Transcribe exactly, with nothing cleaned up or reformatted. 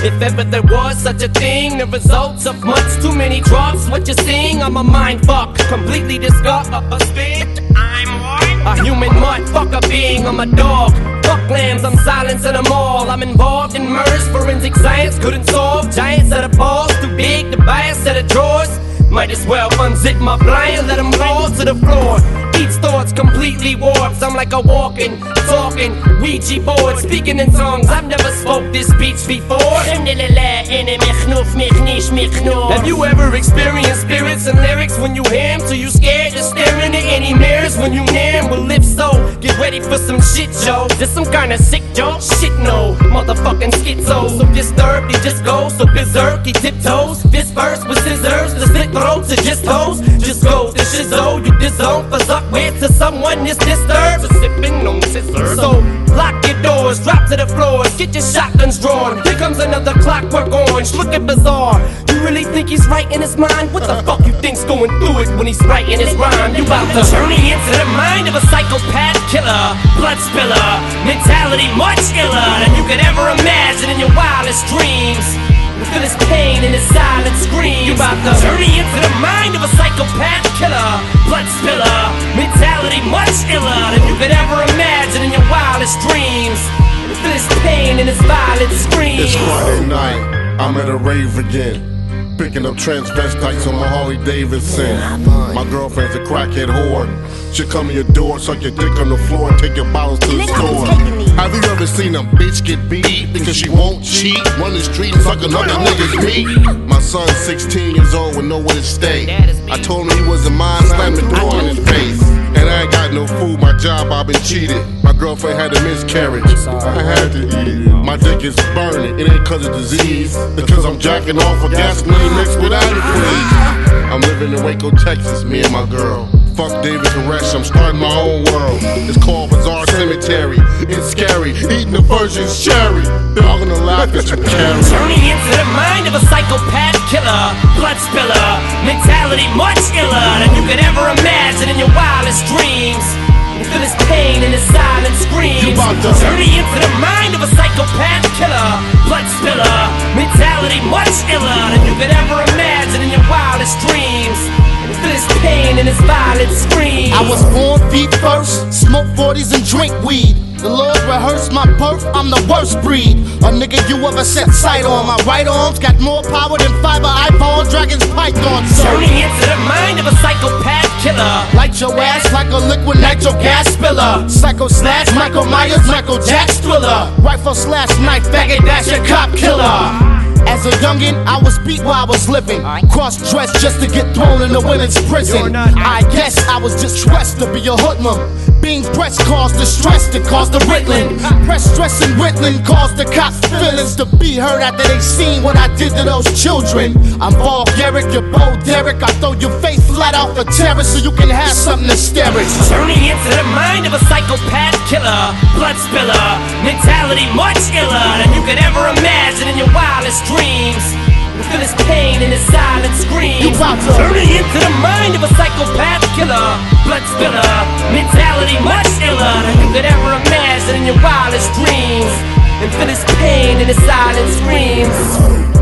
If ever there was such a thing, the results of much too many drops. What you're seeing, I'm a mind fuck, completely disgusted. I'm what? A human motherfucker being, I'm a dog. Fuck lambs, I'm silencing them all. I'm involved in murders, forensic science couldn't solve. Giant set of balls, too big to buy a set of drawers. Might as well unzip my blind, let them roll to the floor. Each thoughts completely warped. I'm like a walking, talking Ouija board, speaking in tongues. I've never spoke this speech before. Have you ever experienced spirits and lyrics when you hear them? So you scared to stare into any mirrors when you near them? Well, if so, get ready for some shit, Joe. This some kind of sick joke? Shit, no, motherfucking schizo. So disturbed, he just goes so berserk, he tiptoes. This verse with scissors, the slit throats are just toes. Just go the shizzo, you disown for suck with to someone is disturbed. So sipping on scissors. So lock your doors, drop to the floor, get your shotguns drawn. Here comes another clockwork orange, looking bizarre. You really think he's right in his mind? What the fuck you think's going through it when he's writing his rhyme? You about to turn me into the mind of a psychopath killer, blood spiller, mentality much iller than you could ever imagine in your wildest dreams. You feel his pain and his silent screams. You about to turn me into the mind of a psychopath killer, blood spiller, mentality much iller than you could ever imagine in your wildest dreams. You feel his pain and his violent screams. It's Friday night, I'm at a rave again. Picking up transvestites on my Harley Davidson. My girlfriend's a crackhead whore. She'll come to your door, suck your dick on the floor, and take your bottles to the store. Have you ever seen a bitch get beat because she won't cheat? Run the street and suck another nigga's meat. My son's sixteen years old with nowhere to stay. I told him he wasn't mine, slammed the door in his face. And I ain't got no food, my job, I've been cheated. My girlfriend had a miscarriage, I had to eat it. My dick is burning, it ain't cause of disease. It's cause I'm jacking off a gasoline mixed with adequate. I'm living in Waco, Texas, me and my girl. Fuck David Koresh, I'm starting my own world. It's called Bizarre Cemetery. It's scary, eating the virgin's cherry. They're all gonna laugh at you, carry. Turning into the mind of a psychopath killer, blood spiller, mentality much iller than you could ever imagine in your wildest dreams. You feel his pain and his silent screams. You about to turning into the mind of a psychopath killer, blood spiller, mentality much iller than you could ever imagine in your wildest dreams. His pain and his violent screams. I was born feet first, smoke forties and drink weed. The Lord rehearsed my birth, I'm the worst breed. A nigga you ever set sight on. My right arm's got more power than fiber iPhone, Dragon's Python. So turning into the mind of a psychopath killer. Light your ass like a liquid nitro gas spiller. Psycho slash Michael Myers, Michael Jack's thriller. Rifle slash knife, faggot, that's your cop killer. As a youngin', I was beat while I was living. Cross-dressed just to get thrown in the women's prison. I guess I was just dressed to be a hoodlum. Being pressed caused the stress that caused the riddling. Press stress and riddling caused the cops' feelings to be hurt after they seen what I did to those children. I'm vulgaric, you're Bo Derek. I throw your face flat off the terrace so you can have something to stare at. Turning into the mind of a psychopath killer, blood spiller, mentality much iller than you could ever imagine in your wildest dreams. You feel his pain and his silent screams. You about to turning into the mind of a psychopath killer, blood spiller, mentality much iller than you could ever imagine in your wildest dreams. And feel his pain and his silent screams.